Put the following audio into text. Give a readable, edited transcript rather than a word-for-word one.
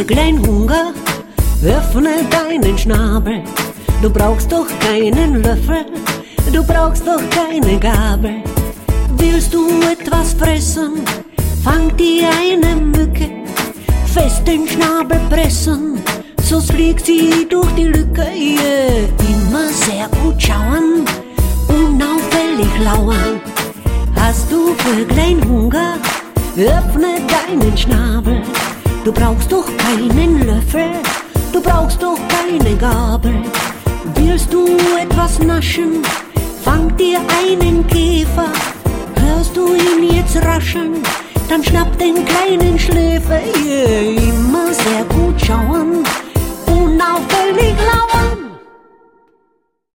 für kleinen Hunger, öffne deinen Schnabel. Du brauchst doch keinen Löffel, du brauchst doch keine Gabel. Willst du etwas fressen, fang dir eine Mücke, fest den Schnabel pressen, so fliegt sie durch die Lücke. Yeah. Immer sehr gut schauen, unauffällig lauern. Hast du für kleinen Hunger, öffne deinen Schnabel. Du brauchst doch keinen Löffel, du brauchst doch keine Gabel. Willst du etwas naschen, fang dir einen Käfer. Hörst du ihn jetzt raschen, dann schnapp den kleinen Schläfer. Yeah. Immer sehr gut schauen, unauffällig lauern.